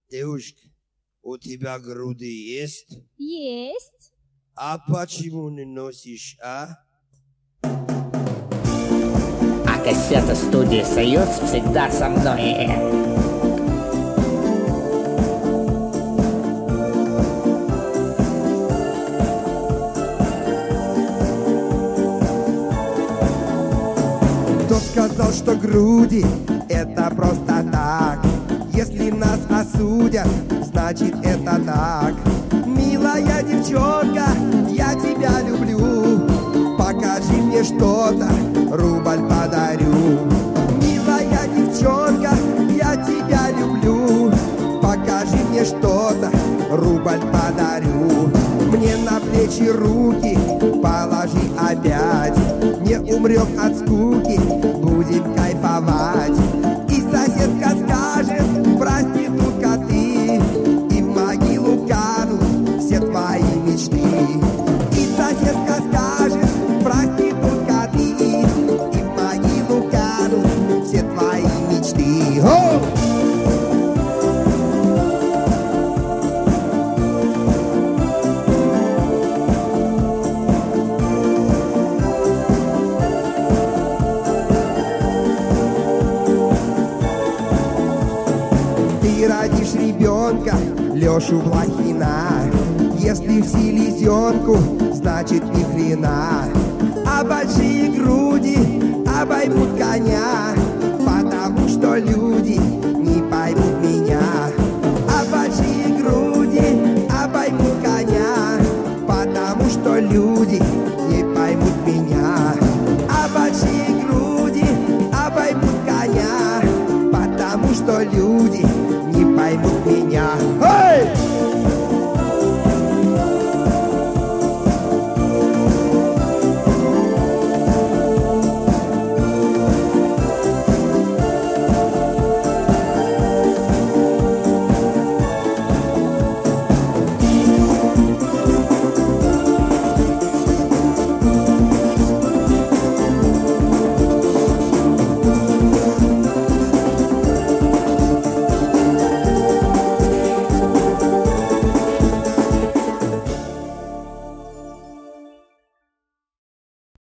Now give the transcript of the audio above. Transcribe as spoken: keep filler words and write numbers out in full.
Девушка, у тебя груди есть? Есть. А почему не носишь, а? А кассета студии «Союз» всегда со мной. Кто сказал, что груди это просто так? Если нас осудят, значит это так. Милая девчонка, я тебя люблю. Покажи мне что-то, рубль подарю. Милая девчонка, я тебя люблю. Покажи мне что-то, рубль подарю. Мне на плечи руки положи опять. Не умрем от скуки, будем кайфовать. И соседка скажет, проститутка ты, и в могилу канут все твои мечты. И соседка скажет, проститутка ты, и в могилу канут все твои мечты. О! Ты родишь ребенка, Лешу Блохина. Если в селезенку, значит ни хрена. А большие груди обоймут коня, потому что люди не поймут меня. А большие груди обоймут коня, потому что люди не поймут меня. А большие груди обоймут коня, потому что люди не поймут меня.